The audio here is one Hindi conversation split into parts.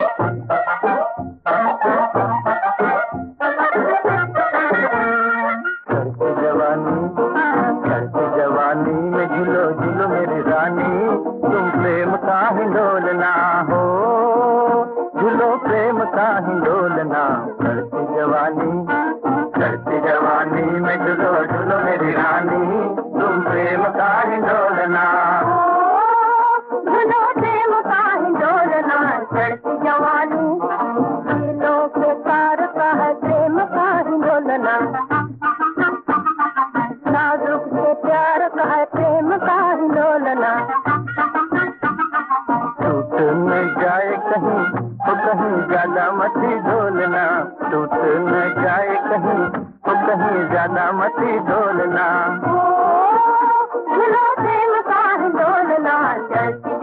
चढ़ती जवानी में झूलो झूलो मेरी रानी, तुम प्रेम का हिंडोलना हो, झूलो प्रेम का हिंडोलना। चढ़ती जवानी में झूलो झूलो मेरी रानी, तुम प्रेम का हिंडोलना, झूलो प्रेम का हिंडोलना। चढ़ती जवानी दिलों के तार का है प्रेम का हिंडोलना, नाजुक से प्यार का है प्रेम का हिंडोलना। टूट न जाए कहीं तो कहीं ज्यादा मती ढोलना, टूट न जाए कहीं तो कहीं ज्यादा मती ढोलना। झूलो प्रेम का हिंडोलना। चढ़ती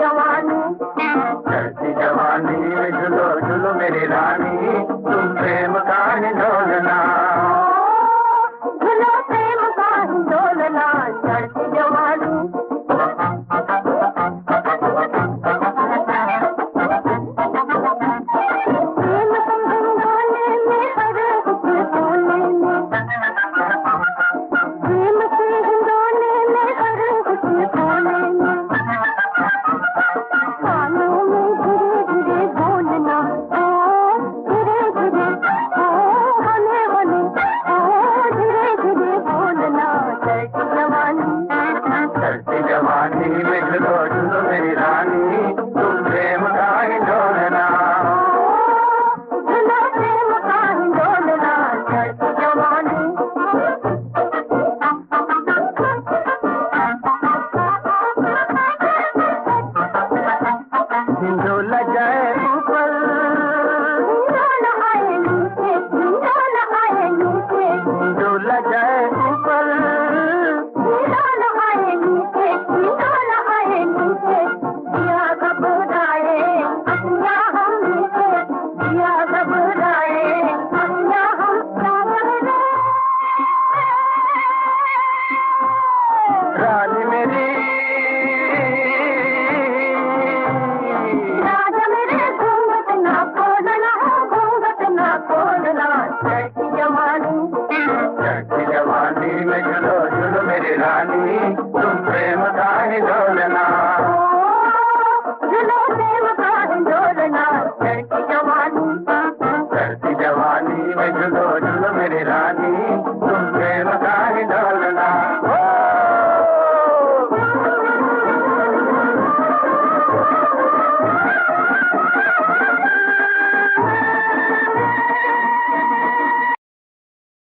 जवानी में झूलो झूलो मेरी रानी, तुम प्रेम का हिंडोलना, झूलो प्रेम का हिंडोलना। चढ़ती जवानी प्रेम संगोले में हर कुछ बोले में, प्रेम के हिंडोले में हर कुछ बोले में, कानों में धीरे धीरे बोलना, ओ धीरे धीरे, ओ हने हने, ओ धीरे धीरे बोलना। चढ़ती जवानी में झूलो झूलो मेरी रानी, तुम प्रेम का हिंडोलना, झूलो प्रेम का हिंडोलना। चढ़ती जवानी हिंडोला जाए